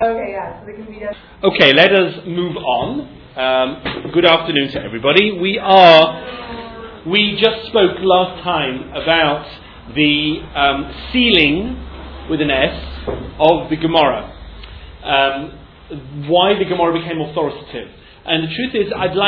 Okay, yeah, so they can be done. Okay, let us move on. Good afternoon to everybody. We just spoke last time about the sealing with an S of the Gemara. Why the Gemara became authoritative. And the truth is, I'd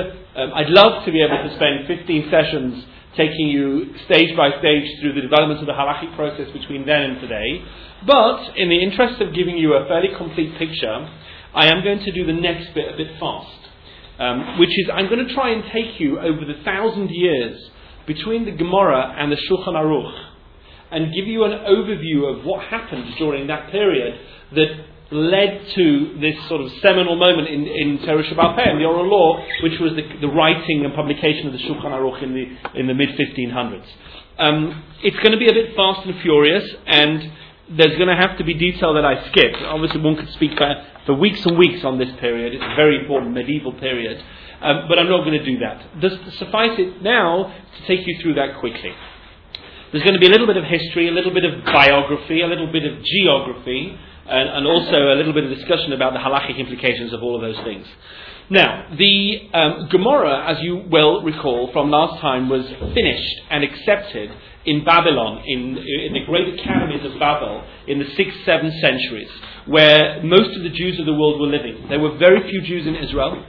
love to be able to spend 15 sessions taking you stage by stage through the development of the halachic process between then and today. But in the interest of giving you a fairly complete picture, I am going to do the next bit a bit fast, which is I'm going to try and take you over the 1,000 years between the Gemara and the Shulchan Aruch and give you an overview of what happened during that period that led to this sort of seminal moment in Torah Sheba'al Peh, the oral law, which was the writing and publication of the Shulchan Aruch in the mid-1500s. It's going to be a bit fast and furious, and there's going to have to be detail that I skip. Obviously, one could speak for weeks and weeks on this period. It's a very important medieval period, but I'm not going to do that. Just suffice it now to take you through that quickly. There's going to be a little bit of history, a little bit of biography, a little bit of geography, and also a little bit of discussion about the halachic implications of all of those things. Now, the Gemara, as you well recall from last time, was finished and accepted in Babylon, in the great academies of Babel, in the 6th, 7th centuries, where most of the Jews of the world were living. There were very few Jews in Israel.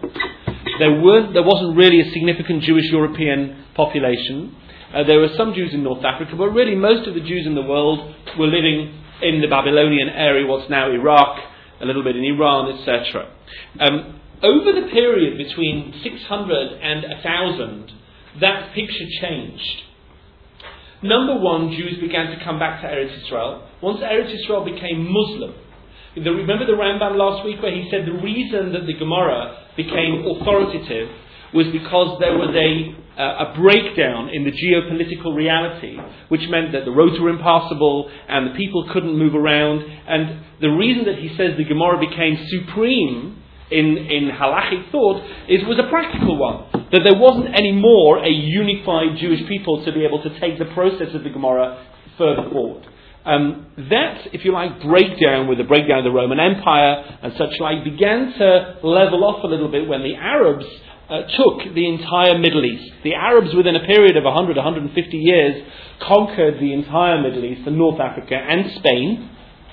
There wasn't really a significant Jewish European population. There were some Jews in North Africa, but really most of the Jews in the world were living in the Babylonian area, what's now Iraq, a little bit in Iran, etc. Over the period between 600 and 1000, that picture changed. Number one, Jews began to come back to Eretz Yisrael. Once Eretz Yisrael became Muslim, remember the Rambam last week where he said the reason that the Gemara became authoritative was because there was a breakdown in the geopolitical reality, which meant that the roads were impassable and the people couldn't move around. And the reason that he says the Gemara became supreme in halachic thought was a practical one. That there wasn't anymore a unified Jewish people to be able to take the process of the Gemara further forward. That, if you like, breakdown with the breakdown of the Roman Empire and such like began to level off a little bit when the Arabs took the entire Middle East. The Arabs, within a period of 100, 150 years, conquered the entire Middle East and North Africa and Spain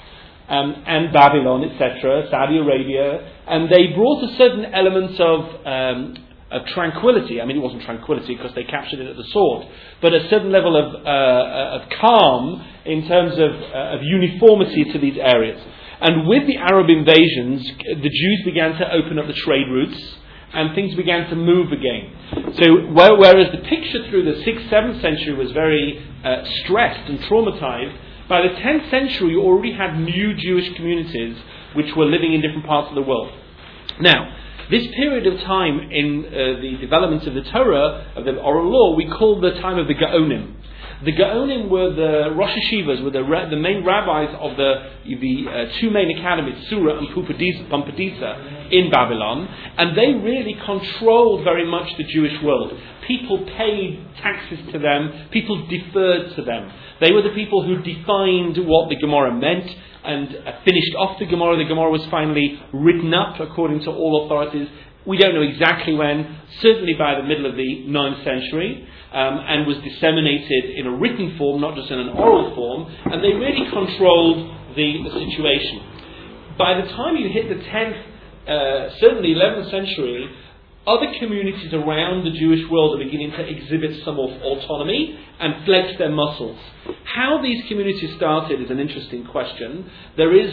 and Babylon, etc., Saudi Arabia, and they brought a certain element of tranquility. I mean, it wasn't tranquility because they captured it at the sword, but a certain level of calm in terms of uniformity to these areas. And with the Arab invasions, the Jews began to open up the trade routes, and things began to move again. So whereas the picture through the 6th, 7th century was very stressed and traumatized, by the 10th century you already had new Jewish communities which were living in different parts of the world. Now, this period of time in the development of the Torah, of the oral law, we call the time of the Gaonim. The Gaonim were the Rosh Hashivas, were the main rabbis of the two main academies, Sura and Pumbedisa, in Babylon, and they really controlled very much the Jewish world. People paid taxes to them, people deferred to them. They were the people who defined what the Gemara meant and finished off the Gemara. The Gemara was finally written up according to all authorities. We don't know exactly when, certainly by the middle of the 9th century, and was disseminated in a written form, not just in an oral form, and they really controlled the situation. By the time you hit the 10th, certainly 11th century, other communities around the Jewish world are beginning to exhibit some autonomy and flex their muscles. How these communities started is an interesting question. There is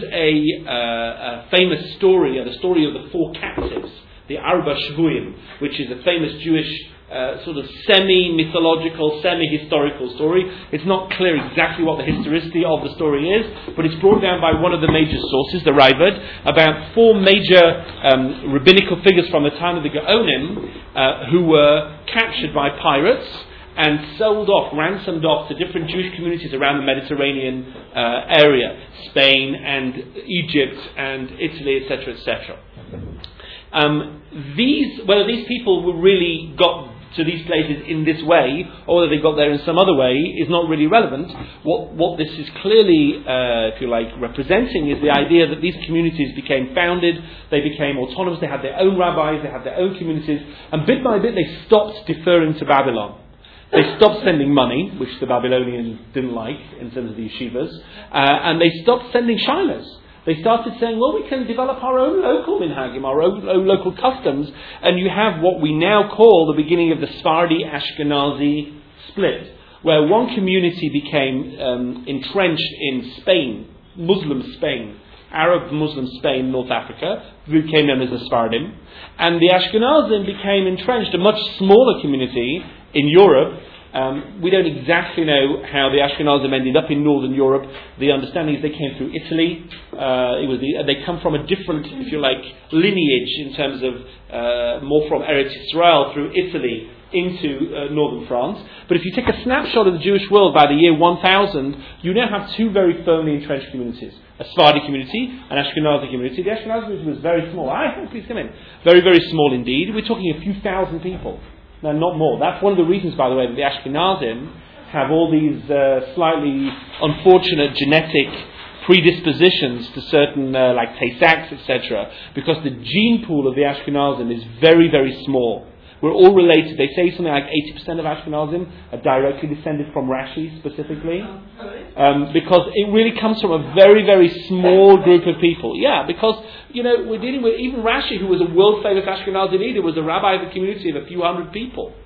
a famous story, the story of the four captives, the Arba Shvuim, which is a famous Jewish sort of semi-mythological, semi-historical story. It's not clear exactly what the historicity of the story is, but it's brought down by one of the major sources, the Ravad, about four major rabbinical figures from the time of the Gaonim who were captured by pirates and sold off, ransomed off to different Jewish communities around the Mediterranean area, Spain and Egypt and Italy, etc., etc. Whether these people were really got to these places in this way, or whether they got there in some other way, is not really relevant. What this is clearly, if you like, representing is the idea that these communities became founded, they became autonomous, they had their own rabbis, they had their own communities, and bit by bit they stopped deferring to Babylon. They stopped sending money, which the Babylonians didn't like in terms of the yeshivas, and they stopped sending shilas. They started saying, well, we can develop our own local minhagim, our own local customs, and you have what we now call the beginning of the Sephardi-Ashkenazi split, where one community became entrenched in Spain, Muslim Spain, Arab Muslim Spain, North Africa, became known as the Sephardim, and the Ashkenazim became entrenched, a much smaller community in Europe. We don't exactly know how the Ashkenazim ended up in northern Europe. The understanding is they came through Italy. They come from a different, if you like, lineage in terms of more from Eretz Yisrael through Italy into northern France. But if you take a snapshot of the Jewish world by the year 1000, you now have two very firmly entrenched communities. A Sephardi community, an Ashkenazi community. The Ashkenazi community was very small. Please come in. Very, very small indeed. We're talking a few thousand people. No, not more. That's one of the reasons, by the way, that the Ashkenazim have all these slightly unfortunate genetic predispositions to certain, like Tay-Sachs, etc. Because the gene pool of the Ashkenazim is very, very small. We're all related. They say something like 80% of Ashkenazim are directly descended from Rashi, specifically. Because it really comes from a very, very small group of people. Yeah, because, we're dealing with even Rashi, who was a world-famous Ashkenazi leader, was a rabbi of a community of a few hundred people.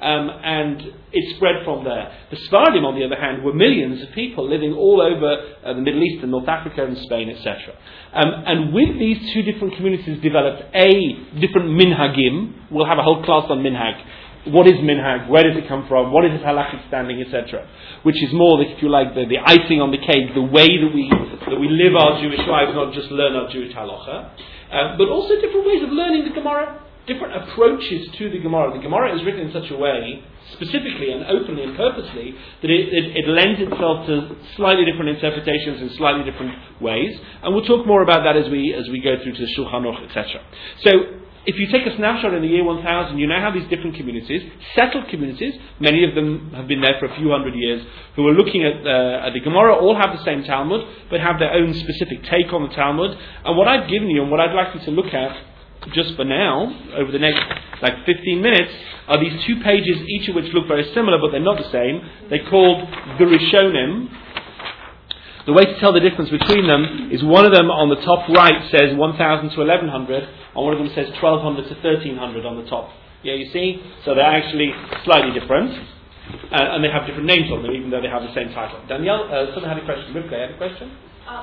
And it spread from there. The Sephardim, on the other hand, were millions of people living all over the Middle East and North Africa and Spain, etc. And with these two different communities developed different minhagim. We'll have a whole class on minhag. What is minhag? Where does it come from? What is its halachic standing, etc. Which is more, if you like, the icing on the cake, the way that we live our Jewish lives, not just learn our Jewish halacha, but also different ways of learning the Gemara. Different approaches to the Gemara. The Gemara is written in such a way, specifically and openly and purposely, that it lends itself to slightly different interpretations in slightly different ways. And we'll talk more about that as we go through to the Shulchan Aruch, etc. So, if you take a snapshot in the year 1000, you now have these different communities, settled communities. Many of them have been there for a few hundred years, who are looking at the Gemara, all have the same Talmud, but have their own specific take on the Talmud. And what I've given you, and what I'd like you to look at, just for now, over the next 15 minutes, are these two pages, each of which look very similar, but they're not the same. They're called the Rishonim. The way to tell the difference between them is one of them on the top right says 1000 to 1100, and one of them says 1200 to 1300 on the top. Yeah, you see? So they're actually slightly different, and they have different names on them, even though they have the same title. Danielle, someone had a question. Rivka, you had a question?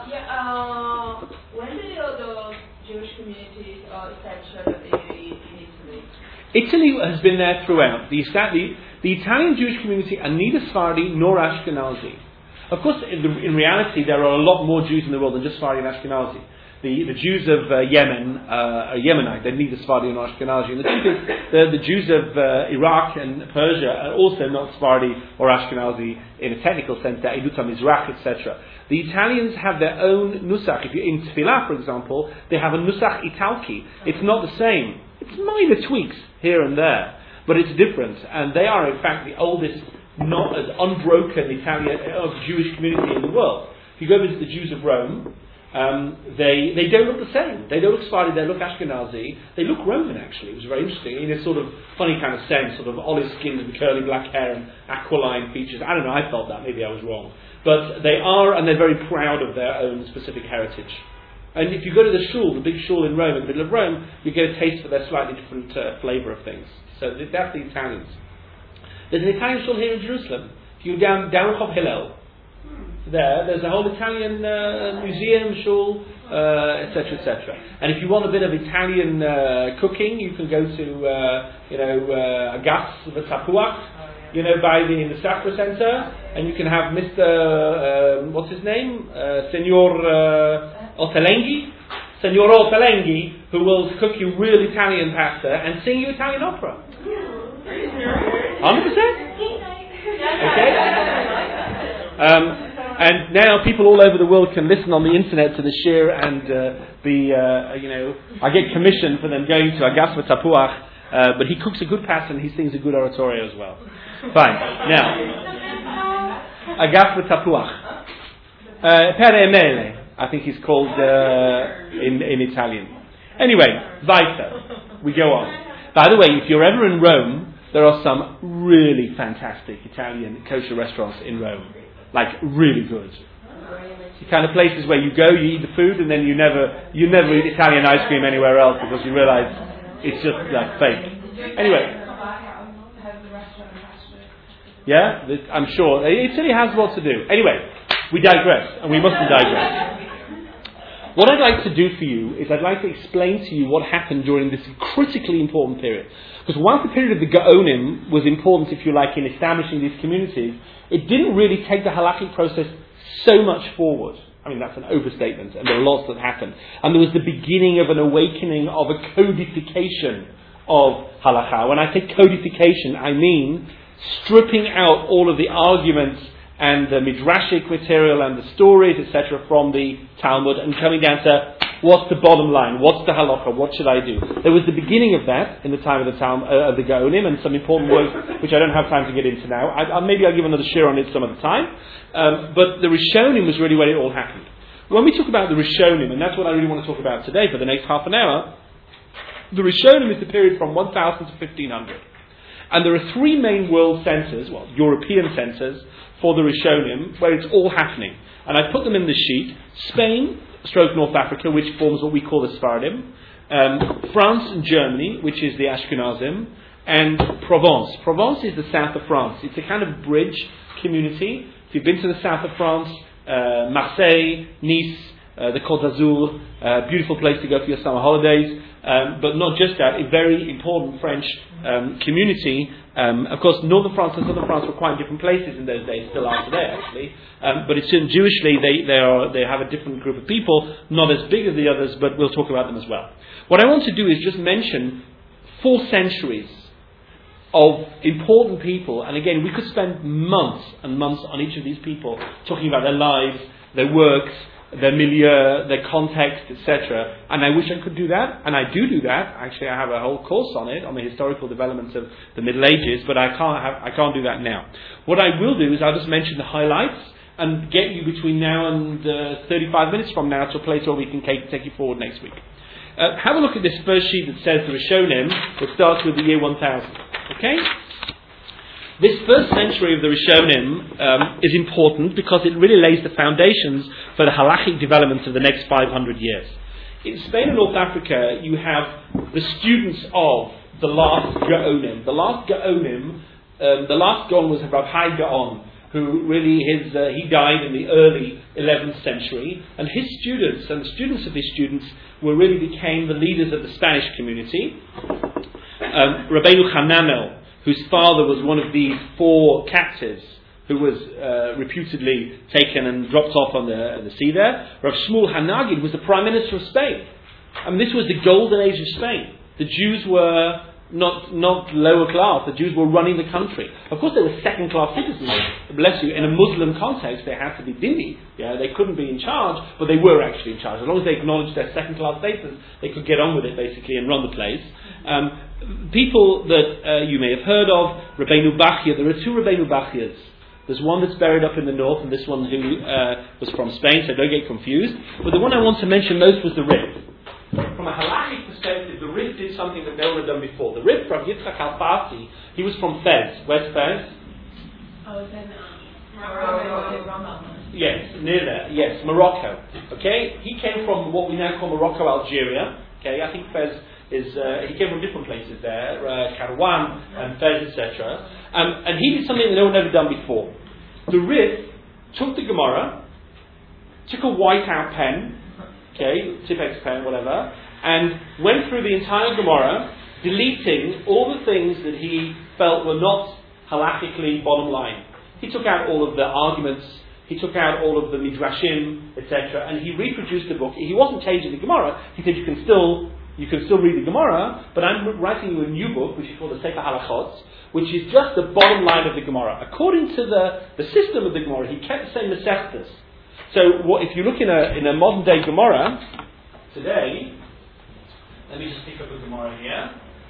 When did the Jewish communities established in Italy? Italy has been there throughout. The Italian Jewish community are neither Sephardi nor Ashkenazi. Of course, in reality, there are a lot more Jews in the world than just Sephardi and Ashkenazi. The Jews of Yemen are Yemenite. They're neither Sephardi nor Ashkenazi. And the truth is, the Jews of Iraq and Persia are also not Sephardi or Ashkenazi in a technical sense. They're Eduta Mizrach, etc. The Italians have their own nusach. If you're in Tefillah, for example, they have a nusach Italki. It's not the same. It's minor tweaks here and there, but it's different. And they are, in fact, the oldest, not as unbroken Italian Jewish community in the world. If you go visit the Jews of Rome, they don't look the same. They don't look Sephardi, they look Ashkenazi. They look Roman, actually. It was very interesting, in a sort of funny kind of sense, sort of olive skin and curly black hair and aquiline features. I don't know, I felt that, maybe I was wrong. But they are, and they're very proud of their own specific heritage. And if you go to the shul, the big shul in Rome, in the middle of Rome, you get a taste for their slightly different flavour of things. So that's the Italians. There's an Italian shul here in Jerusalem. If you go down Chov Hillel, there's a whole Italian museum, shul, etc., etc. And if you want a bit of Italian cooking, you can go to, Agas V'Tapuach, by the Safra Center, and you can have Mr. What's his name? Signor Ottolenghi, who will cook you real Italian pasta and sing you Italian opera. 100%? Okay? And now people all over the world can listen on the internet to the shir and I get commission for them going to Agas V'Tapuach But he cooks a good pasta and he sings a good oratorio as well. Fine. Now, Agaf v'tapuach. Pere mele, I think he's called in Italian. Anyway, weiter. We go on. By the way, if you're ever in Rome, there are some really fantastic Italian kosher restaurants in Rome. Like, really good. The kind of places where you go, you eat the food, and then you never eat Italian ice cream anywhere else because you realise it's just like fake. Anyway. Yeah, I'm sure. Italy has lots to do. Anyway, we digress, and we mustn't digress. What I'd like to do for you is I'd like to explain to you what happened during this critically important period. Because whilst the period of the Gaonim was important, if you like, in establishing these communities, it didn't really take the halachic process so much forward. I mean, that's an overstatement, and there are lots that happened. And there was the beginning of an awakening of a codification of halakha. When I say codification, I mean stripping out all of the arguments and the midrashic material and the stories, etc., from the Talmud and coming down to what's the bottom line, what's the halakha, what should I do? There was the beginning of that in the time of the Talmud, of the Gaonim, and some important words which I don't have time to get into now. Maybe I'll give another share on it some other time. But the Rishonim was really where it all happened. When we talk about the Rishonim, and that's what I really want to talk about today for the next half an hour, the Rishonim is the period from 1000 to 1500. And there are three main world centres, well, European centres, for the Rishonim, where it's all happening. And I put them in the sheet. Spain, stroke North Africa, which forms what we call the Sephardim. France and Germany, which is the Ashkenazim. And Provence. Provence is the south of France. It's a kind of bridge community. If you've been to the south of France, Marseille, Nice, the Côte d'Azur, beautiful place to go for your summer holidays. But not just that, a very important French community. Of course, northern France and southern France were quite different places in those days, still are today actually. But it's Jewishly, they have a different group of people, not as big as the others, but we'll talk about them as well. What I want to do is just mention 4 centuries of important people, and again, we could spend months and months on each of these people, talking about their lives, their works, their milieu, their context, etc. And I wish I could do that, and I do that. Actually, I have a whole course on it, on the historical developments of the Middle Ages, but I can't do that now. What I will do is I'll just mention the highlights and get you between now and 35 minutes from now to a place where we can take you forward next week. Have a look at this first sheet that says the Rishonim, that starts with the year 1000. Okay? This first century of the Rishonim is important because it really lays the foundations for the halachic developments of the next 500 years. In Spain and North Africa, you have the students of the last Gaonim. The last Gaonim, the last Gaon was Rav Hai Gaon, who really he died in the early 11th century, and his students and the students of his students really became the leaders of the Spanish community. Rabbeinu Hananel, whose father was one of these 4 captives who was reputedly taken and dropped off on the sea there. Rav Shmuel Hanagid was the Prime Minister of Spain. I mean, this was the golden age of Spain. The Jews were not lower class. The Jews were running the country. Of course, they were second-class citizens. Bless you. In a Muslim context, they had to be dhimmi. Yeah, they couldn't be in charge, but they were actually in charge. As long as they acknowledged their second-class status, they could get on with it, basically, and run the place. People that you may have heard of, Rabbeinu Bachya. There are 2 Rabbeinu Bachyas. There's one that's buried up in the north, and this one who was from Spain, so don't get confused. But the one I want to mention most was the Rif. From a halachic perspective, the Rif did something that no one had done before. The Rif from Yitzchak Alfasi, he was from Fez. Where's Fez? Oh, it's in Morocco. Yes, near there. Yes, Morocco. Okay, he came from what we now call Morocco, Algeria. Okay, I think Fez is. He came from different places there, Karouan and Fez, etc. And he did something that no one had ever done before. The Rif took the Gemara, took a whiteout pen. Okay, Tipex pen, whatever, and went through the entire Gemara, deleting all the things that he felt were not halachically bottom line. He took out all of the arguments, he took out all of the midrashim, etc., and he reproduced the book. He wasn't changing the Gemara. He said you can still read the Gemara, but I'm writing you a new book, which is called the Sefer Halachot, which is just the bottom line of the Gemara. According to the system of the Gemara, he kept the same Masechtas. So if you look in a modern day Gemara today, let me just pick up a Gemara here.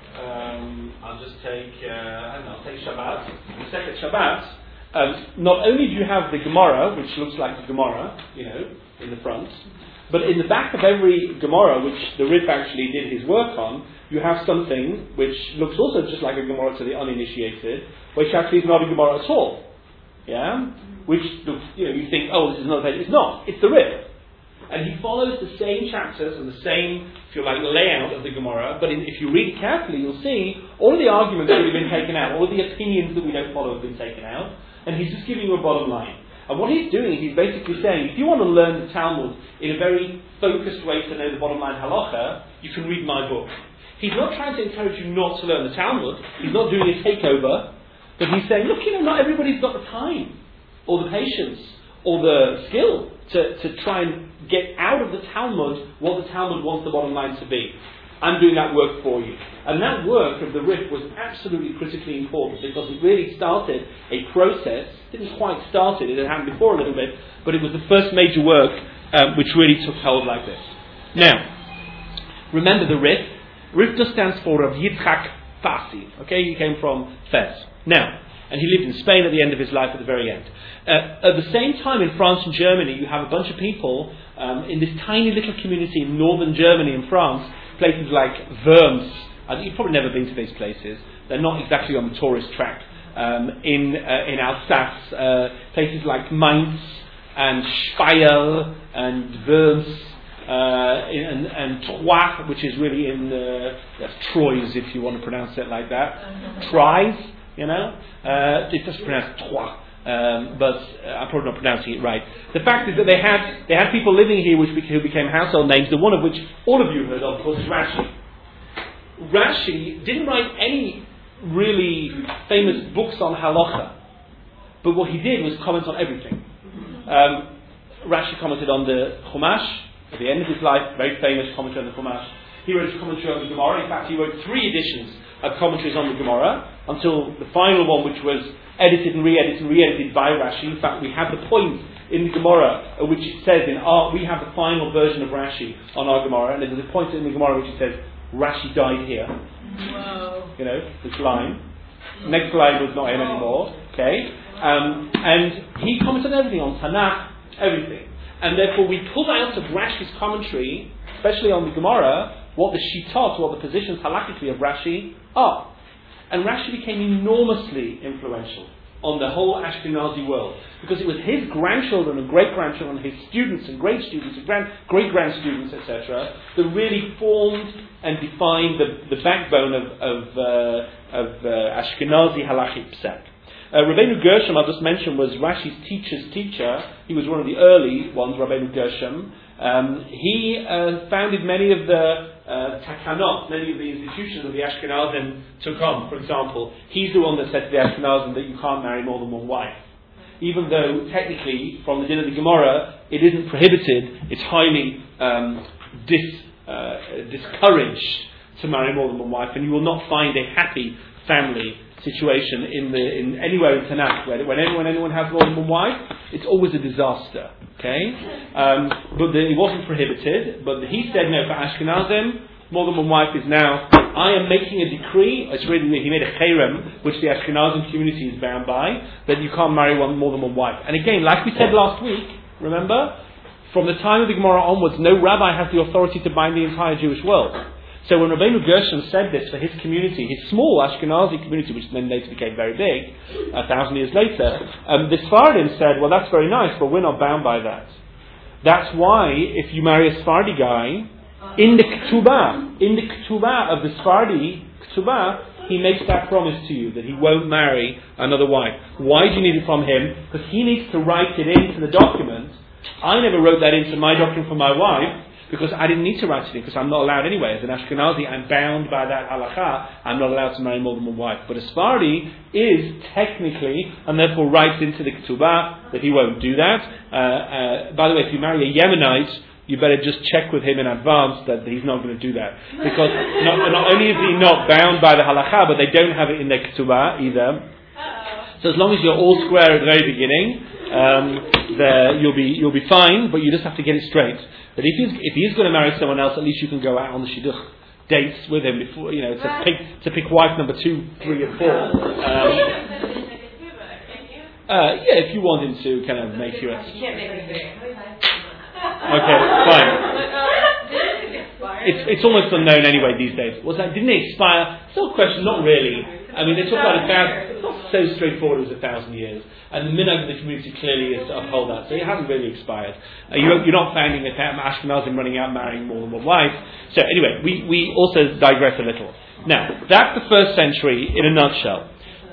I'll just take, I'll take Shabbat. In the second Shabbat, not only do you have the Gemara, which looks like the Gemara, in the front, but in the back of every Gemara, which the Rif actually did his work on, you have something which looks also just like a Gemara to the uninitiated, which actually is not a Gemara at all. Yeah? Which looks, you think, oh, this is not a page. It's not. It's the Rif. And he follows the same chapters and the same, if you like, layout of the Gemara, but if you read it carefully, you'll see all of the arguments that have been taken out, all of the opinions that we don't follow have been taken out, and he's just giving you a bottom line. And what he's doing, he's basically saying, if you want to learn the Talmud in a very focused way to know the bottom line halacha, you can read my book. He's not trying to encourage you not to learn the Talmud, he's not doing a takeover, but he's saying, look, not everybody's got the time, or the patience, or the skill to try and get out of the Talmud what the Talmud wants the bottom line to be. I'm doing that work for you. And that work of the Rif was absolutely critically important because it really started a process. It didn't quite start it had happened before a little bit, but it was the first major work which really took hold like this. Now, remember the Rif. Rif just stands for Rav Yitzchak Fassi. Okay, he came from Fez. Now, and he lived in Spain at the end of his life at the very end. At the same time in France and Germany, you have a bunch of people in this tiny little community in northern Germany and France, places like Worms. You've probably never been to these places. They're not exactly on the tourist track. In Alsace, places like Mainz and Speyer and Worms and Troyes, which is really in Troyes, if you want to pronounce it like that. Troyes. It's just pronounced Troyes, but I'm probably not pronouncing it right. The fact is that they had people living here who became household names, the one of which all of you heard of course, is Rashi. Rashi didn't write any really famous books on halacha, but what he did was comment on everything. Rashi commented on the Chumash at the end of his life, very famous commentary on the Chumash. He wrote a commentary on the Gemara. In fact, he wrote 3 editions of commentaries on the Gemara until the final one, which was edited and re-edited by Rashi. In fact, we have the point in the Gemara which it says we have the final version of Rashi on our Gemara, and there's a point in the Gemara which it says Rashi died here. Wow. This line. Next line was not him anymore. Okay, and he commented on everything, on Tanakh, everything, and therefore we pulled out of Rashi's commentary, especially on the Gemara, what the shitot, what the positions halakhically of Rashi are. And Rashi became enormously influential on the whole Ashkenazi world, because it was his grandchildren and great-grandchildren, his students and great-students and great-grand-students, etc., that really formed and defined the backbone of Ashkenazi halachic psak. Rabbeinu Gershom, I'll just mention, was Rashi's teacher's teacher. He was one of the early ones, Rabbeinu Gershom. He founded many of the takanot, many of the institutions of the Ashkenazim took on. For example, he's the one that said to the Ashkenazim that you can't marry more than one wife. Even though technically, from the din of the Gemara, it isn't prohibited, it's highly discouraged to marry more than one wife, and you will not find a happy family situation in anywhere in Tanakh where when anyone has more than one wife, it's always a disaster. Okay, but it wasn't prohibited. But he said no, for Ashkenazim, more than one wife is now. I am making a decree. It's really he made a cherem, which the Ashkenazim community is bound by, that you can't marry more than one wife. And again, like we said last week, remember, from the time of the Gemara onwards, no rabbi has the authority to bind the entire Jewish world. So when Rabbeinu Gershom said this for his community, his small Ashkenazi community, which then later became very big, 1,000 years later, the Sephardim said, well, that's very nice, but we're not bound by that. That's why, if you marry a Sephardi guy, in the Ketubah of the Sephardi Ketubah, he makes that promise to you, that he won't marry another wife. Why do you need it from him? Because he needs to write it into the document. I never wrote that into my document for my wife, because I didn't need to write it in, because I'm not allowed anyway. As an Ashkenazi, I'm bound by that halakha. I'm not allowed to marry more than one wife. But a Sephardi is technically, and therefore writes into the Ketubah that he won't do that. By the way, if you marry a Yemenite, you better just check with him in advance that he's not going to do that. Because not only is he not bound by the halakha, but they don't have it in their Ketubah either. So as long as you're all square at the very beginning, you'll be fine, but you just have to get it straight. That if he's going to marry someone else, at least you can go out on the shidduch dates with him before, to pick wife number 2, 3, and 4. If you want him to kind of make you a... You can't make me Okay, fine. It's almost unknown anyway these days. Didn't it expire? Still a question, not really. I mean, they talk about 1,000. It's not so straightforward. It was 1,000 years, and the minhag of the community clearly is to uphold that. So it hasn't really expired. You're not finding that Ashkenazim running out marrying more than one wife. So anyway, we also digress a little. Now that's the first century in a nutshell.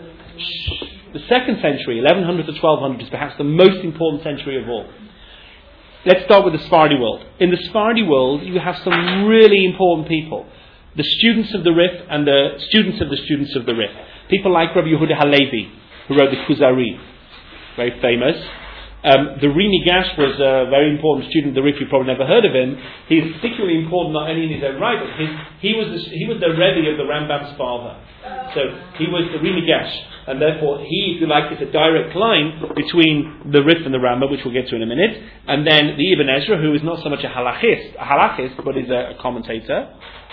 The second century, 1100 to 1200, is perhaps the most important century of all. Let's start with the Sephardi world. In the Sephardi world, you have some really important people. The students of the Rif and the students of the students of the Rif. People like Rabbi Yehuda Halevi, who wrote the Kuzari, very famous. The Ri Gash was a very important student of the Rif. You've probably never heard of him. He's particularly important not only in his own right, but he was the Rebbe of the Rambam's father. So he was the Ri Gash, and therefore he, if you like, is a direct line between the Rif and the Rambam, which we'll get to in a minute, and then the Ibn Ezra, who is not so much a halachist, but is a commentator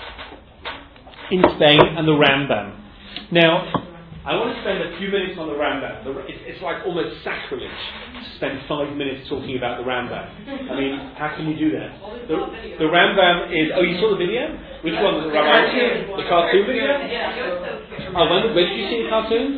in Spain, and the Rambam. Now, I want to spend a few minutes on the Rambam. It's like almost sacrilege to spend 5 minutes talking about the Rambam. I mean, how can you do that? The Rambam is... Oh, you saw the video? Which one? The cartoon video? Oh, when did you see the cartoon?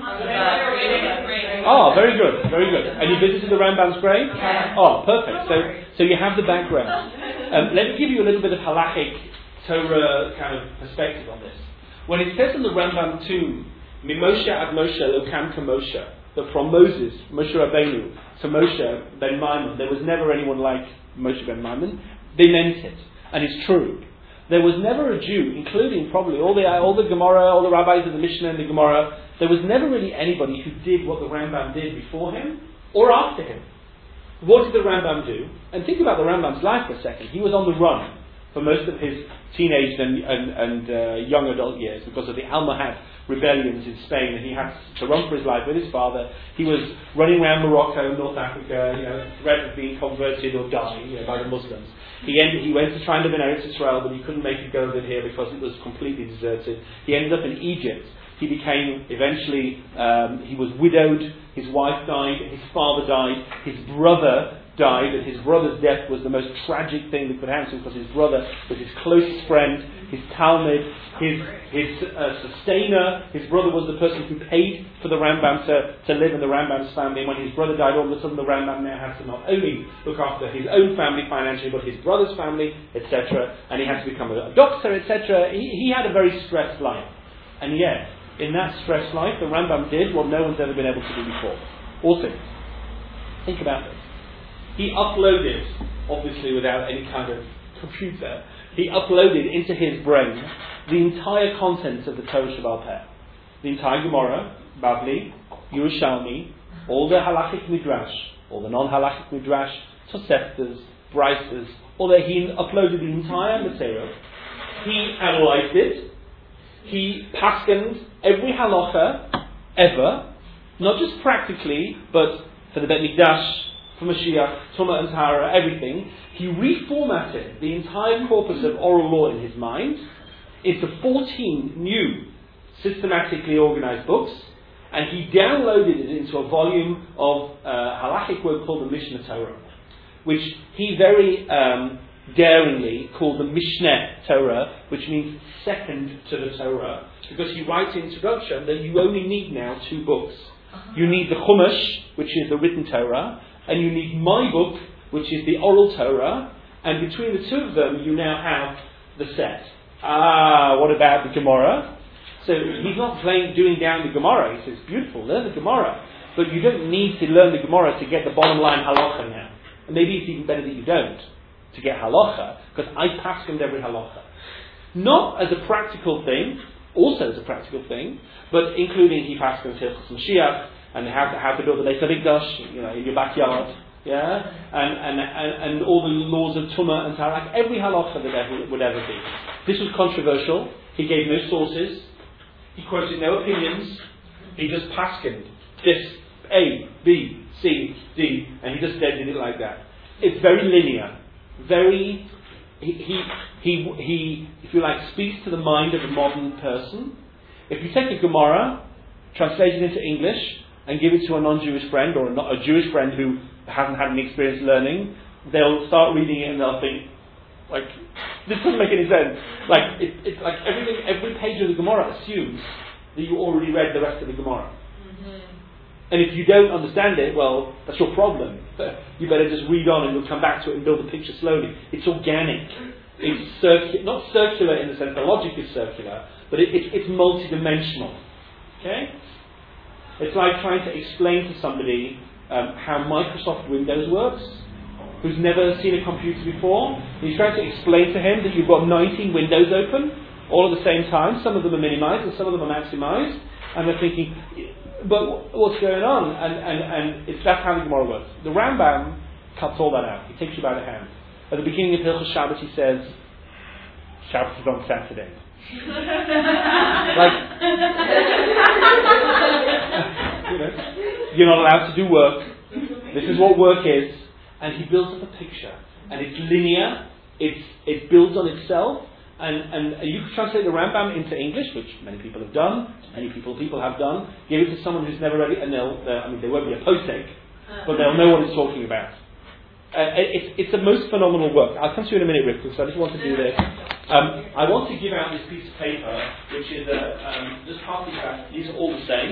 Oh, very good, very good. And you visited the Rambam's grave? Oh, perfect. So you have the background. Let me give you a little bit of halachic Torah kind of perspective on this. When it says in the Rambam tomb, Mimoshe ad Moshe Lokam Moshe, that from Moses, Moshe Rabbeinu, to Moshe ben Maimon, there was never anyone like Moshe ben Maimon, they meant it. And it's true. There was never a Jew, including probably all the Gemara, all the rabbis of the Mishnah and the Gemara, there was never really anybody who did what the Rambam did before him or after him. What did the Rambam do? And think about the Rambam's life for a second. He was on the run for most of his teenage and young adult years because of the Almohad rebellions in Spain, and he had to run for his life with his father. He was running around Morocco, North Africa, threat of being converted or dying by the Muslims. He went to try and live in Eretz Israel, but he couldn't make a go of it here because it was completely deserted. He ended up in Egypt. He became, eventually, he was widowed, his wife died, his father died, his brother died, and his brother's death was the most tragic thing that could happen because his brother was his closest friend, his talmid, his sustainer. His brother was the person who paid for the Rambam to live in the Rambam's family. And when his brother died, all of a sudden the Rambam now had to not only look after his own family financially, but his brother's family, etc. And he had to become a doctor, etc. He had a very stressed life. And yet, in that stressed life, the Rambam did what no one's ever been able to do before. Also, think about this. He uploaded, obviously without any kind of computer, he uploaded into his brain the entire contents of the Torah Sheba'al Peh. The entire Gemara, Bavli, Yerushalmi, all the halachic midrash, all the non-halachic midrash, Toseftas, Brises, all that. He uploaded the entire material. He analyzed it. He paskened every halacha ever, not just practically, but for the Bet Mikdash, for Mashiach, Tumah and Tahara, everything. He reformatted the entire corpus of oral law in his mind into 14 new, systematically organized books, and he downloaded it into a volume of halachic work called the Mishnah Torah, which he very daringly called the Mishneh Torah, which means second to the Torah, because he writes in introduction that you only need now 2 books. You need the Chumash, which is the written Torah, and you need my book, which is the oral Torah, and between the two of them you now have the set. What about the Gemara? So he's not doing down the Gemara. He says, beautiful, learn the Gemara. But you don't need to learn the Gemara to get the bottom line halacha now. And maybe it's even better that you don't, to get halacha, because I paskened every halacha. Not as a practical thing, also as a practical thing, but including he paskened Hilchos Mashiach, and how to build the Beis Hamikdash, in your backyard, and all the laws of Tumah and Tahara, every halacha that would ever be. This was controversial. He gave no sources. He quoted no opinions. He just paskened this A, B, C, D, and he just did it like that. It's very linear. he, if you like, speaks to the mind of a modern person. If you take a Gemara, translate it into English, and give it to a non-Jewish friend or a Jewish friend who hasn't had any experience learning, they'll start reading it and they'll think, like, this doesn't make any sense. Like, it's like every page of the Gemara assumes that you already read the rest of the Gemara. And if you don't understand it, well, that's your problem. You better just read on and you'll come back to it and build the picture slowly. It's organic. It's not circular in the sense the logic is circular, but it's multidimensional. Okay? It's like trying to explain to somebody how Microsoft Windows works, who's never seen a computer before. He's trying to explain to him that you've got 19 windows open, all at the same time. Some of them are minimized and some of them are maximized. And they're thinking, but what's going on? And that's how the Gemara works. The Rambam cuts all that out. He takes you by the hand. At the beginning of Hilchos Shabbos he says, Shabbos is on Saturday. Like, you're not allowed to do work. This is what work is. And he builds up a picture. And it's linear. It builds on itself. And you can translate the Rambam into English, which many people have done. Many people have done. Give it to someone who's never read it, and they won't be a posek, but they'll know what it's talking about. It's the most phenomenal work. I'll come to you in a minute, Rick, because I just want to do this. I want to give out this piece of paper, which is just half the back. These are all the same.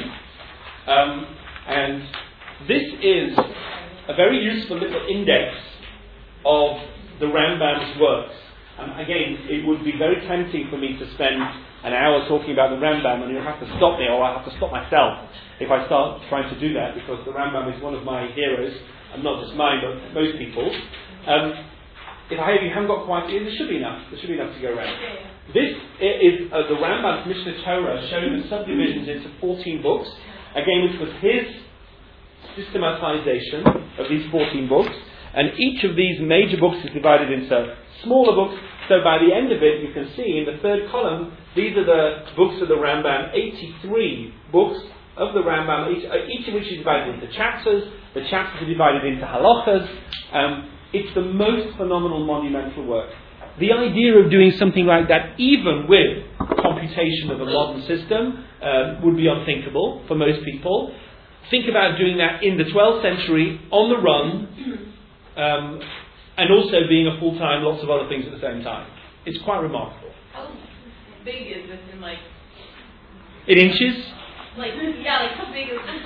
And this is a very useful little index of the Rambam's works. Again, it would be very tempting for me to spend an hour talking about the Rambam, and you'll have to stop me, or I'll have to stop myself if I start trying to do that, because the Rambam is one of my heroes, and not just mine, but most people's. If you haven't got quite, there should be enough. There should be enough to go around. This is the Rambam's Mishnah Torah, showing the subdivisions into 14 books. Again, which was his systematization of these 14 books. And each of these major books is divided into smaller books. So by the end of it, you can see in the third column, these are the books of the Rambam, 83 books of the Rambam, each of which is divided into chapters. The chapters are divided into halachas. It's the most phenomenal, monumental work. The idea of doing something like that, even with computation of a modern system, would be unthinkable for most people. Think about doing that in the 12th century, on the run, and also being a full-time, lots of other things at the same time. It's quite remarkable. How big is this in in inches? How big is this?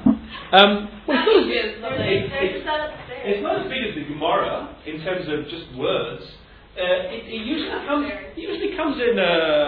It's not as big as the Gemara in terms of just words. It usually comes in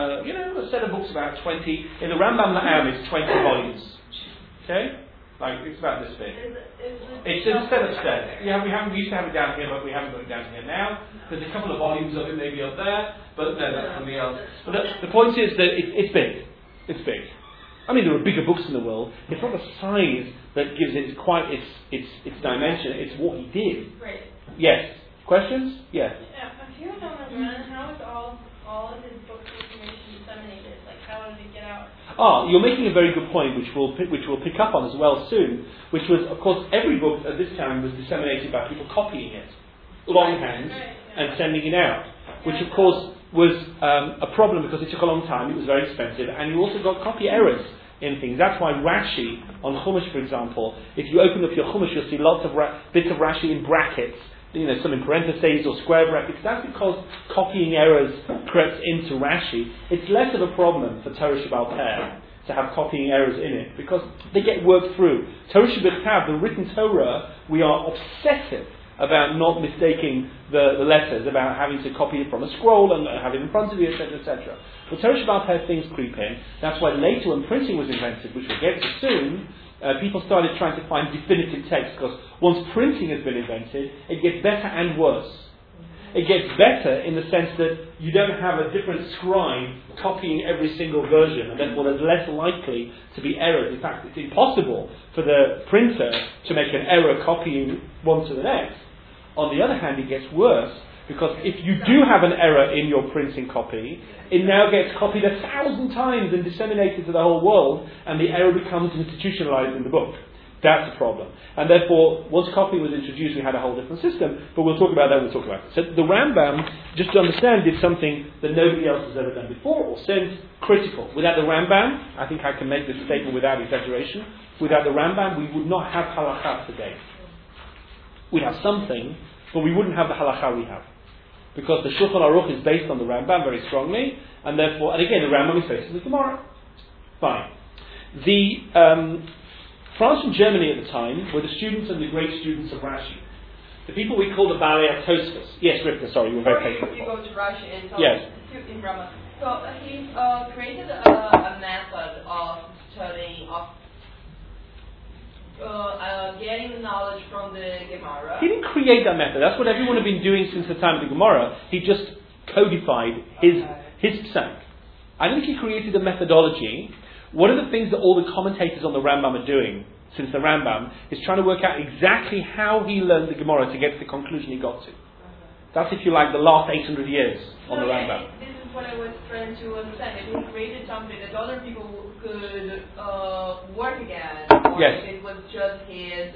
a set of books about 20. In the Rambam La'am, it's 20 volumes. Okay? It's about this big. It's instead of set. We used to have it down here, but we haven't got it down here now. There's a couple of volumes of it maybe up there, but no, that's something else. But the point is that it's big. It's big. I mean, there are bigger books in the world. It's not the size that gives it quite its dimension. It's what he did. Right. Yes. Questions? Yes. Yeah, if he was on the run, how is all of his books information disseminated? Like, how did it get out? You're making a very good point, which we'll pick up on as well soon. Which was, of course, every book at this time was disseminated by people copying it, longhand, and sending it out. Which, of course, was a problem because it took a long time. It was very expensive, and you also got copy errors in things. That's why Rashi on Chumash, for example, if you open up your Chumash, you'll see lots of bits of Rashi in brackets. Some in parentheses or square brackets. That's because copying errors crept into Rashi. It's less of a problem for Torah Sheba'al Peh to have copying errors in it, because they get worked through. Torah Sheba'al Peh, the written Torah, we are obsessive about not mistaking the letters, about having to copy it from a scroll and have it in front of you, etc., etc. But Torah Sheba'al Peh things creep in. That's why later when printing was invented, which we'll get to soon, people started trying to find definitive text, because once printing has been invented, it gets better and worse. It gets better in the sense that you don't have a different scribe copying every single version, and therefore there's less likely to be errors. In fact, it's impossible for the printer to make an error copying one to the next. On the other hand, it gets worse, because if you do have an error in your printing copy, it now gets copied 1,000 times and disseminated to the whole world, and the error becomes institutionalized in the book. That's the problem. And therefore, once copying was introduced, we had a whole different system, but we'll talk about that when we talk about it. So the Rambam, just to understand, did something that nobody else has ever done before, or since, critical. Without the Rambam, I think I can make this statement without exaggeration, without the Rambam, we would not have halakha today. We'd have something, but we wouldn't have the halakha we have. Because the Shulchan Aruch is based on the Rambam very strongly, and therefore, and again, the Rambam is based on the Gemara. Fine. France and Germany at the time were the students and the great students of Rashi. The people we call the Balei Tosfos. Yes, Rivka, sorry, you were very patient. You go to Rashi and talk yes. in Rama. So he created a method of studying, of getting knowledge from the Gemara. He didn't create that method. That's what everyone had been doing since the time of the Gemara. He just codified his psak. I think he created a methodology. One of the things that all the commentators on the Rambam are doing since the Rambam is trying to work out exactly how he learned the Gemara to get to the conclusion he got to. That's, if you like, the last 800 years on the Rambam. This is what I was trying to understand. If he created something that other people could work again, or yes. if it was just his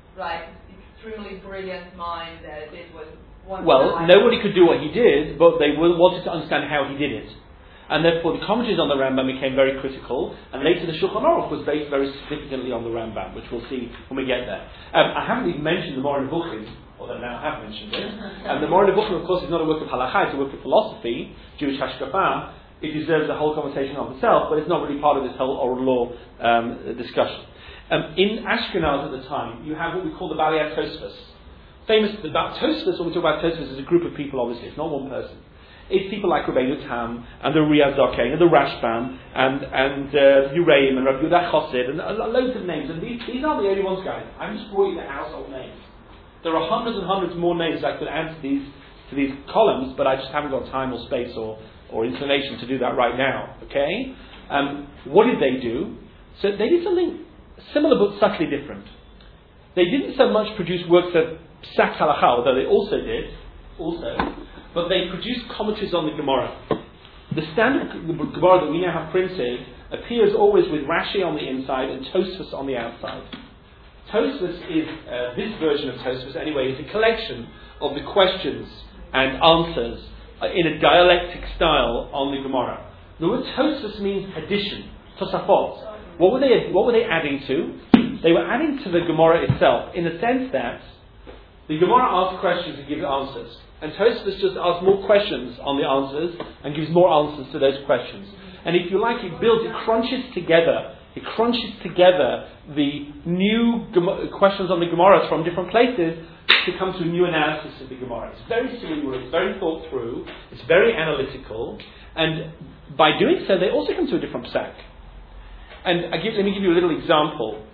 extremely brilliant mind that it was one. Well, nobody could do what he did, but they wanted to understand how he did it. And therefore the commentaries on the Rambam became very critical, and later the Shulchan Aruch was based very significantly on the Rambam, which we'll see when we get there. I haven't even mentioned the Moreh Nevuchim, although now I have mentioned it. And the Moreh Nevuchim, of course, is not a work of halakha, it's a work of philosophy, Jewish hashkafa. It deserves a whole conversation of itself, but it's not really part of this whole oral law discussion. In Ashkenaz at the time, you have what we call the Balei Tosfos. Famous about Tosfos, when we talk about Tosfos, is a group of people, obviously, it's not one person. It's people like Rabbeinu Tam and the Riyaz Zaken and the Rashbam and Uraim and Rabbi Yehuda Chassid and loads of names. And these aren't the only ones, guys. I'm just brought you the household names. There are hundreds and hundreds more names I could add to these columns, but I just haven't got time or space or inclination to do that right now. Okay? What did they do? So they did something similar but subtly different. They didn't so much produce works of Psak Halakha, although they also did, but they produced commentaries on the Gemara. The standard Gemara that we now have printed appears always with Rashi on the inside and Tosfos on the outside. Tosfos is, this version of Tosfos anyway, is a collection of the questions and answers in a dialectic style on the Gemara. The word Tosfos means addition, Tosafot. What were they adding to? They were adding to the Gemara itself in the sense that the Gemara asks questions and gives answers. And Tosfos just asks more questions on the answers and gives more answers to those questions. And if you like, it crunches together the new questions on the Gemara from different places to come to a new analysis of the Gemara. It's very cerebral, it's very thought through, it's very analytical, and by doing so, they also come to a different psak. And let me give you a little example.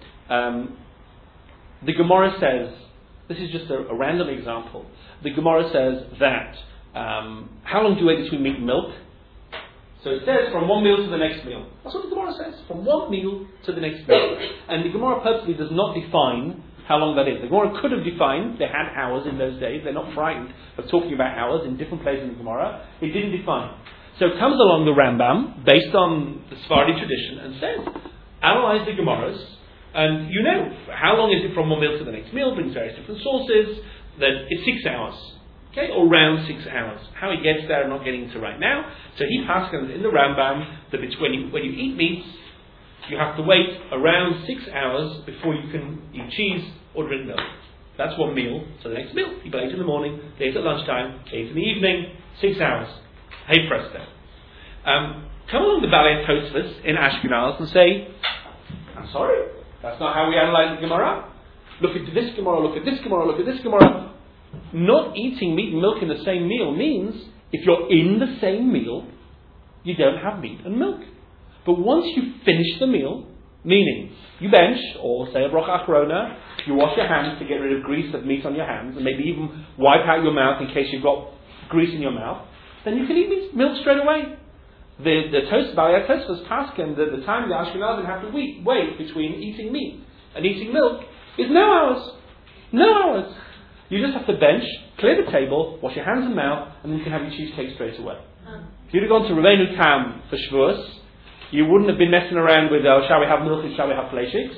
The Gemara says, this is just a random example. The Gemara says that, how long do you wait between meat and milk? So it says from one meal to the next meal. That's what the Gemara says, from one meal to the next meal. And the Gemara purposely does not define how long that is. The Gemara could have defined, they had hours in those days, they're not frightened of talking about hours in different places in the Gemara. It didn't define. So it comes along the Rambam, based on the Sephardi tradition, and says, analyze the Gemaras, and you know, how long is it from one meal to the next meal, brings various different sources, then it's 6 hours. Okay, or around 6 hours. How he gets there, I'm not getting into right now. So he passes in the Rambam that when you eat meat, you have to wait around 6 hours before you can eat cheese or drink milk. That's one meal. So the next meal, people ate in the morning, they ate at lunchtime, they ate in the evening, 6 hours. Hey presto. Come along the Balei Tosfos in Ashkenaz and say, I'm sorry, that's not how we analyze the Gemara. Look at this Gemara, look at this Gemara, look at this Gemara. Not eating meat and milk in the same meal means if you're in the same meal, you don't have meat and milk. But once you finish the meal, meaning you bench or say a bracha achrona, you wash your hands to get rid of grease of meat on your hands and maybe even wipe out your mouth in case you've got grease in your mouth, then you can eat milk straight away. The Balei Tosfos paskin that the time the Ashkenazim have to wait between eating meat and eating milk is no hours. No hours. You just have to bench, clear the table, wash your hands and mouth, and then you can have your cheesecake straight away. If you'd have gone to Rabbeinu Tam for Shavuos, you wouldn't have been messing around with, shall we have milk and shall we have fleishiks?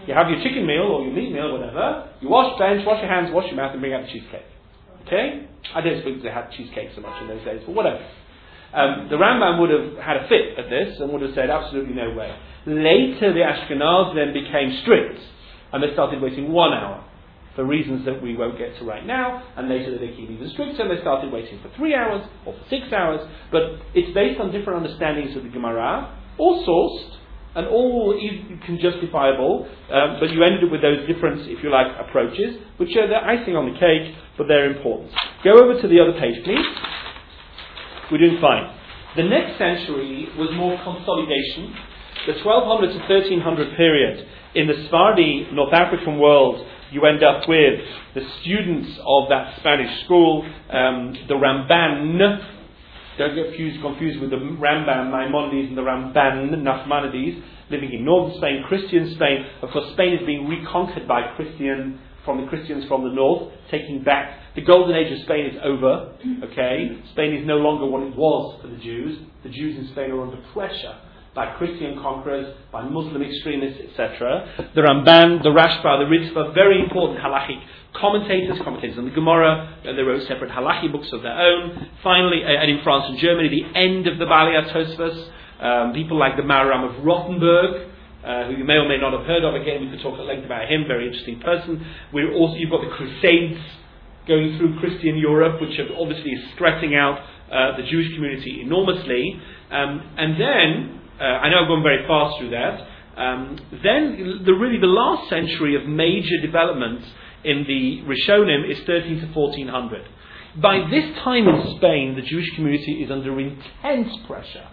You have your chicken meal or your meat meal, whatever. You wash, bench, wash your hands, wash your mouth, and bring out the cheesecake. Okay? I don't suppose they had cheesecake so much in those days, but whatever. The Rambam would have had a fit at this and would have said absolutely no way. Later, the Ashkenaz then became strict, and they started waiting 1 hour for reasons that we won't get to right now, and later they became even stricter, and they started waiting for 3 hours or for 6 hours. But it's based on different understandings of the Gemara, all sourced and all justifiable, but you ended up with those different, if you like, approaches, which are the icing on the cake, but they're important. Go over to the other page, please. We're doing fine. The next century was more consolidation. The 1200 to 1300 period in the Sephardi North African world, you end up with the students of that Spanish school, the Ramban. Don't get confused with the Rambam, Maimonides, and the Ramban, Nachmanides, living in northern Spain, Christian Spain. Of course, Spain is being reconquered by the Christians from the north, taking back. The golden age of Spain is over, okay? Spain is no longer what it was for the Jews. The Jews in Spain are under pressure by Christian conquerors, by Muslim extremists, etc. The Ramban, the Rashba, the Ritva, very important halachic commentators on the Gemara, and they wrote separate halachic books of their own. Finally, and in France and Germany, the end of the Balei Tosfos, people like the Maharam of Rothenburg, who you may or may not have heard of. Again, we could talk at length about him, very interesting person. You've got the Crusades going through Christian Europe, which are obviously stressing out the Jewish community enormously. And then, I know I've gone very fast through that, then the last century of major developments in the Rishonim is 13 to 1400. By this time in Spain, the Jewish community is under intense pressure.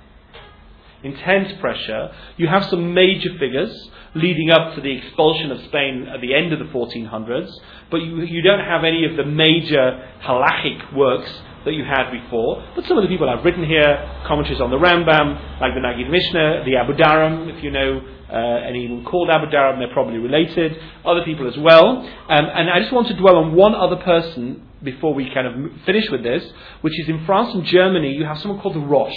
You have some major figures leading up to the expulsion of Spain at the end of the 1400s, but you don't have any of the major halachic works that you had before. But some of the people I've written here, commentaries on the Rambam, like the Nagid Mishnah, the Abu Dharam, if you know anyone called Abu Dharam, they're probably related, other people as well. And I just want to dwell on one other person before we kind of finish with this, which is in France and Germany, you have someone called the Rosh.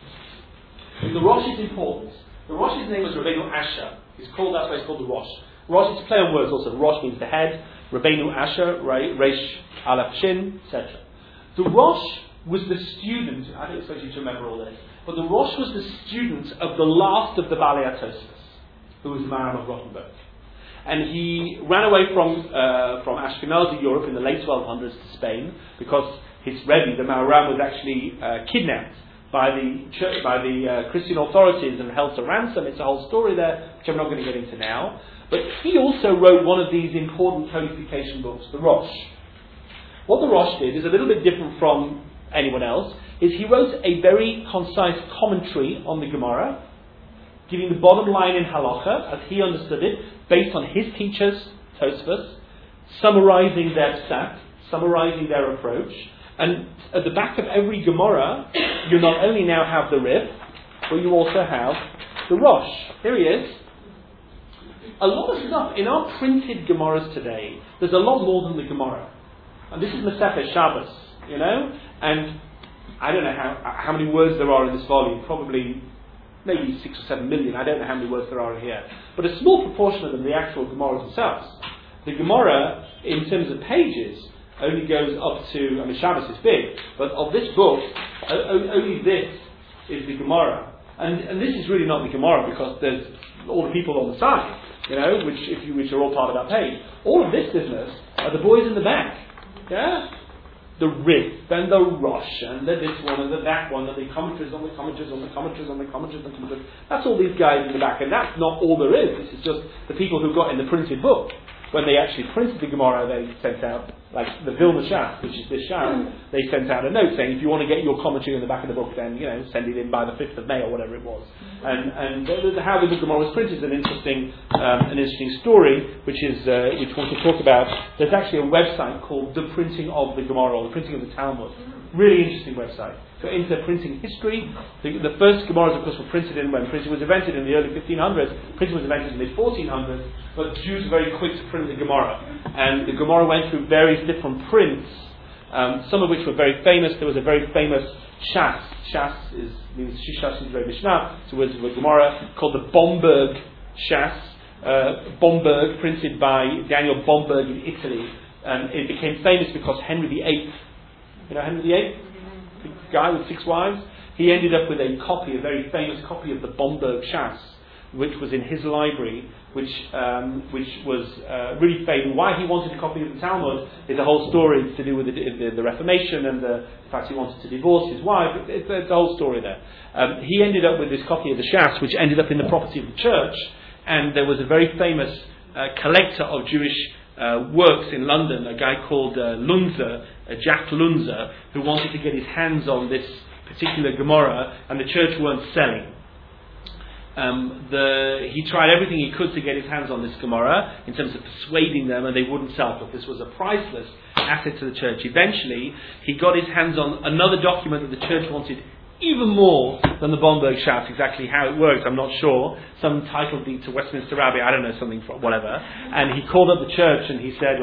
The Rosh is important. The Rosh's name was Rabbeinu Asher. He's called, that's why he's called the Rosh. Rosh is a play on words also. Rosh means the head. Rabbeinu Asher, Reish Aleph Shin, etc. The Rosh was the student, I don't expect you to remember all this, but the Rosh was the student of the last of the Balei Tosfos, who was the Maharam of Rothenburg. And he ran away from Ashkenazi Europe in the late 1200s to Spain because his Rebbe, the Maharam, was actually kidnapped by the Christian authorities and held to ransom. It's a whole story there, which I'm not going to get into now. But he also wrote one of these important codification books, the Rosh. What the Rosh did is a little bit different from anyone else, is he wrote a very concise commentary on the Gemara, giving the bottom line in halacha, as he understood it, based on his teachers, Tosfos, summarizing their psak, summarizing their approach. And at the back of every Gemara, you not only now have the Rif, but you also have the Rosh. Here he is. A lot of stuff in our printed Gemaras today, there's a lot more than the Gemara. And this is Masechet Shabbos, and I don't know how many words there are in this volume, probably maybe 6 or 7 million, I don't know how many words there are in here. But a small proportion of them, the actual Gemaras themselves. The Gemara, in terms of pages, only goes up to, Shabbos is big, but of this book, only this is the Gemara. And this is really not the Gemara because there's all the people on the side, which are all part of that page. All of this business are the boys in the back. Yeah? The Rif, and the Rosh, and the this one, and the that one, and the commentaries on the commentaries on the commentaries on the commentaries on the commentaries. That's all these guys in the back, and that's not all there is. This is just the people who got in the printed book. When they actually printed the Gemara, they sent out, like the Vilna Shas, which is this Shas, they sent out a note saying, if you want to get your commentary in the back of the book, then, send it in by the 5th of May or whatever it was. And how the Gemara was printed is an interesting story, which we want to talk about. There's actually a website called The Printing of the Gemara, or The Printing of the Talmud. Really interesting website. So into printing history, the first Gemaras, of course, were printed when printing was invented in the early 1500s. Printing was invented in the mid 1400s, but Jews were very quick to print the Gemara. And the Gemara went through various different prints, some of which were very famous. There was a very famous Shas. Shas means Shishas is very Mishnah. So it was a Gemara called the Bomberg Shas, Bomberg, printed by Daniel Bomberg in Italy. And it became famous because Henry VIII, you know Henry VIII? The guy with 6 wives? He ended up with a copy, a very famous copy of the Bomberg Shas, which was in his library, which was really famous. Why he wanted a copy of the Talmud is a whole story to do with the Reformation and the fact he wanted to divorce his wife. It's a whole story there. He ended up with this copy of the Shas, which ended up in the property of the church, and there was a very famous collector of Jewish works in London, a guy called Lunzer, Jack Lunzer, who wanted to get his hands on this particular Gemara, and the church weren't selling. He tried everything he could to get his hands on this Gemara in terms of persuading them, and they wouldn't sell it. This was a priceless asset to the church. Eventually, he got his hands on another document that the church wanted even more than the Bomberg Shas. Exactly how it works, I'm not sure. Some title deed to Westminster Abbey, I don't know, something, whatever. And he called up the church and he said,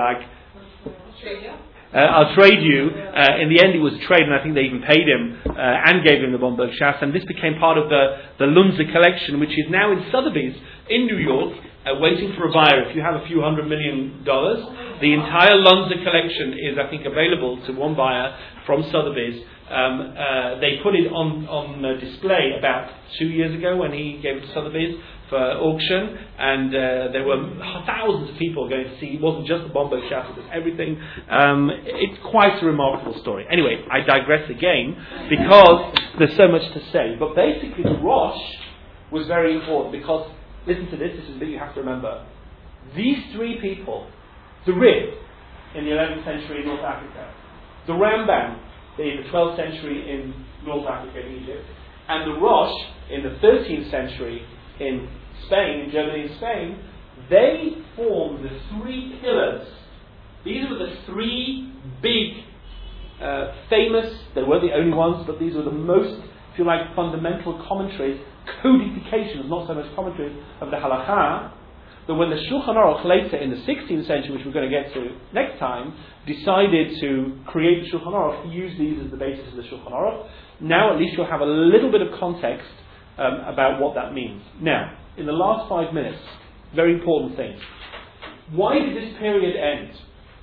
I'll trade you. In the end, it was a trade, and I think they even paid him and gave him the Bomberg Shas. And this became part of the Lunzer collection, which is now in Sotheby's in New York, waiting for a buyer. If you have a few $100 million, the entire Lunzer collection is, I think, available to one buyer from Sotheby's. They put it on display about 2 years ago when he gave it to Sotheby's for auction, and there were thousands of people going to see. It wasn't just the Bomberg Shas, it was everything. It's quite a remarkable story. Anyway, I digress again because there's so much to say. But basically, the Rosh was very important because, listen to this is the bit you have to remember. These 3 people, the Rib in the 11th century in North Africa, the Rambam in the 12th century in North Africa and Egypt, and the Rosh in the 13th century in Spain, in Germany and Spain, they formed the 3 pillars. These were the 3 big, famous, they weren't the only ones, but these were the most, if you like, fundamental commentaries, codifications, not so much commentaries, of the Halakha, that when the Shulchan Aruch later in the 16th century, which we're going to get to next time, decided to create the Shulchan Aruch, he used these as the basis of the Shulchan Aruch. Now at least you'll have a little bit of context about what that means. Now, in the last 5 minutes, very important thing. Why did this period end?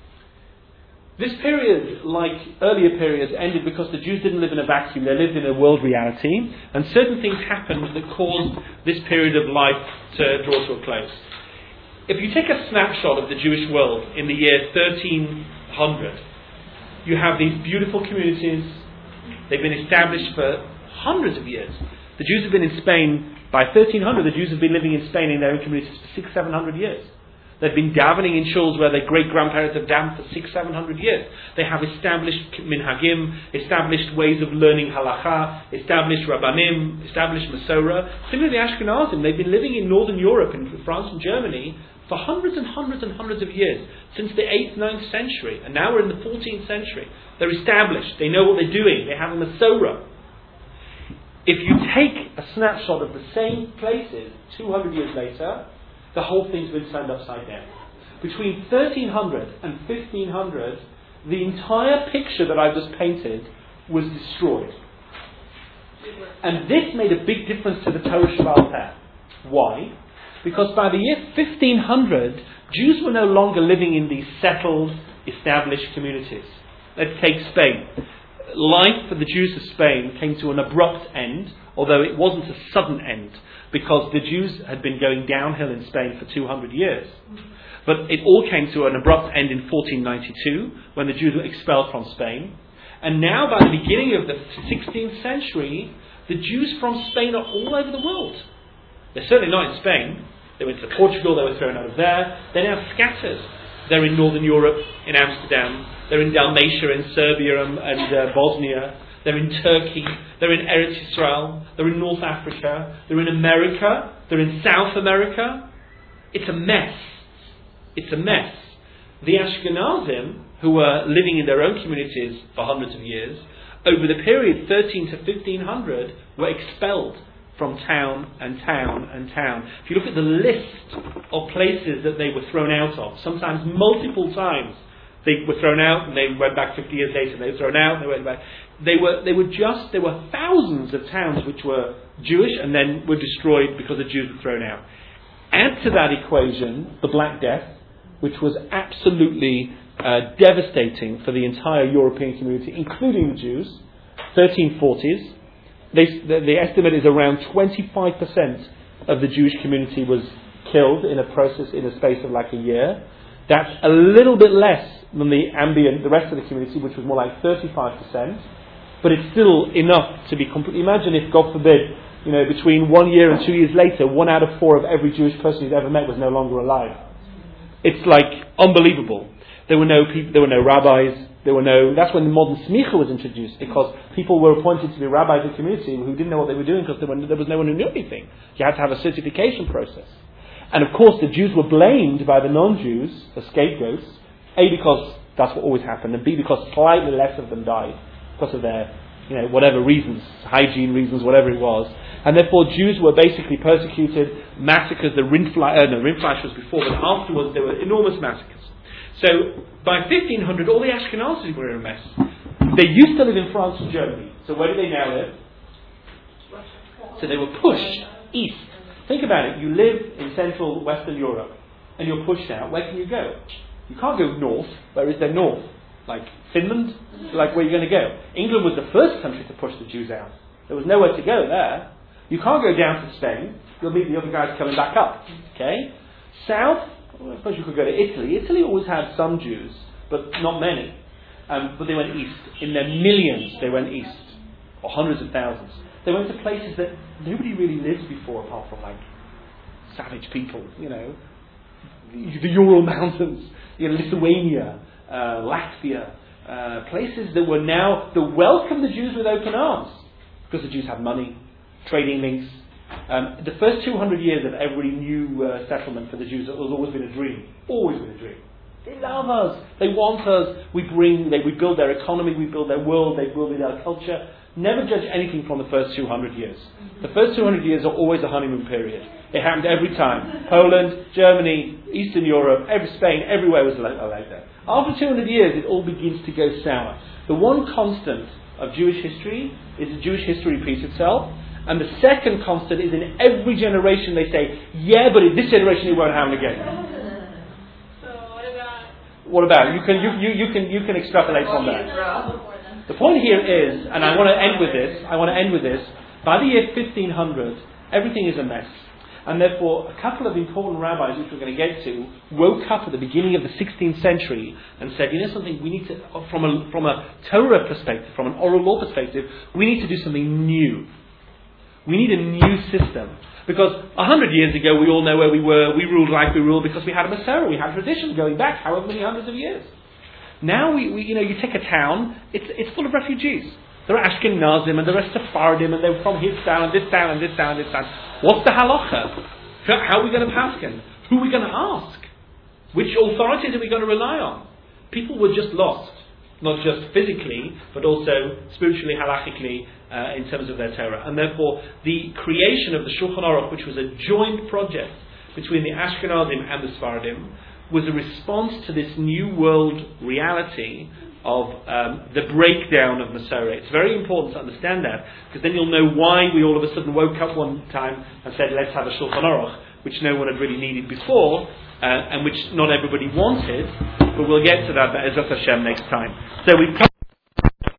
This period, like earlier periods, ended because the Jews didn't live in a vacuum. They lived in a world reality, and certain things happened that caused this period of life to draw to a close. If you take a snapshot of the Jewish world in the year 1300, you have these beautiful communities. They've been established for hundreds of years. The Jews have been in Spain by 1300. The Jews have been living in Spain in their own communities for 600-700 years. They've been davening in shuls where their great-grandparents have davened for 600-700 years. They have established minhagim, established ways of learning halacha, established rabbanim, established Masorah. Similarly, Ashkenazim, they've been living in Northern Europe, in France and Germany, for hundreds and hundreds and hundreds of years, since the 8th, 9th century, and now we're in the 14th century. They're established, they know what they're doing, they have a Masorah. If you take a snapshot of the same places 200 years later, the whole thing's been turned upside down. Between 1300 and 1500, the entire picture that I've just painted was destroyed. And this made a big difference to the Torah Sheba'al Peh. Why? Because by the year 1500, Jews were no longer living in these settled, established communities. Let's take Spain. Life for the Jews of Spain came to an abrupt end, although it wasn't a sudden end, because the Jews had been going downhill in Spain for 200 years. But it all came to an abrupt end in 1492, when the Jews were expelled from Spain. And now, by the beginning of the 16th century, the Jews from Spain are all over the world. They're certainly not in Spain. They went to Portugal, they were thrown out of there. They're now scattered. They're in Northern Europe, in Amsterdam. They're in Dalmatia, in Serbia and Bosnia. They're in Turkey. They're in Eretz Yisrael. They're in North Africa. They're in America. They're in South America. It's a mess. It's a mess. The Ashkenazim, who were living in their own communities for hundreds of years, over the period 13 to 1500, were expelled from town and town and town. If you look at the list of places that they were thrown out of, sometimes multiple times, they were thrown out and they went back 50 years later, and they were thrown out and they went back. There were thousands of towns which were Jewish and then were destroyed because the Jews were thrown out. Add to that equation the Black Death, which was absolutely devastating for the entire European community, including the Jews. 1340s. The estimate is around 25% of the Jewish community was killed in a space of like a year. That's a little bit less than the rest of the community, which was more like 35%. But it's still enough to be completely. Imagine if, God forbid, between 1 year and 2 years later, 1 out of 4 of every Jewish person he's ever met was no longer alive. It's like unbelievable. There were no people, there were no rabbis. That's when the modern smicha was introduced, because people were appointed to be rabbis in the community who didn't know what they were doing because there was no one who knew anything. You had to have a certification process. And of course, the Jews were blamed by the non-Jews as scapegoats. A, because that's what always happened, and B, because slightly less of them died because of their, whatever reasons, hygiene reasons, whatever it was. And therefore, Jews were basically persecuted, massacres. The Rindfleisch was before, but afterwards there were enormous massacres. So, by 1500, all the Ashkenazis were in a mess. They used to live in France and Germany. So where do they now live? So they were pushed east. Think about it. You live in Central Western Europe, and you're pushed out. Where can you go? You can't go north. Where is there north? Like Finland? Like where are you going to go? England was the first country to push the Jews out. There was nowhere to go there. You can't go down to Spain. You'll meet the other guys coming back up. Okay? South, I suppose you could go to Italy. Italy always had some Jews, but not many. But they went east. In their millions, they went east. Or hundreds of thousands. They went to places that nobody really lived before, apart from like savage people, the Ural Mountains, Lithuania, Latvia, places that welcomed the Jews with open arms, because the Jews had money, trading links. The first 200 years of every new settlement for the Jews has always been a dream. Always been a dream. They love us. They want us. We build their economy. We build their world. They build their culture. Never judge anything from the first 200 years. The first 200 years are always a honeymoon period. It happened every time. Poland, Germany, Eastern Europe, Spain, everywhere was like that. After 200 years, it all begins to go sour. The one constant of Jewish history is that Jewish history repeats itself. And the second constant is in every generation they say, yeah, but in this generation it won't happen again. So what about? You can extrapolate from that. The point here is, and I want to end with this, by the year 1500, everything is a mess. And therefore, a couple of important rabbis, which we're going to get to, woke up at the beginning of the 16th century and said, something, we need to, from a Torah perspective, from an oral law perspective, we need to do something new. We need a new system. Because 100 years ago, we all know where we were. We ruled like we ruled because we had a Masorah. We had tradition going back however many hundreds of years. Now, you take a town, it's full of refugees. There are Ashkenazim and there are Sephardim and they're from his town and this town and this town and this town. What's the halacha? How are we going to paskin? Who are we going to ask? Which authorities are we going to rely on? People were just lost. Not just physically, but also spiritually, halachically, in terms of their Torah. And therefore, the creation of the Shulchan Aruch, which was a joint project between the Ashkenazim and the Sephardim, was a response to this new world reality of the breakdown of Masorah. It's very important to understand that, because then you'll know why we all of a sudden woke up one time and said, let's have a Shulchan Aruch, which no one had really needed before, and which not everybody wanted, but we'll get to that, Be'ezras Hashem, next time. So we've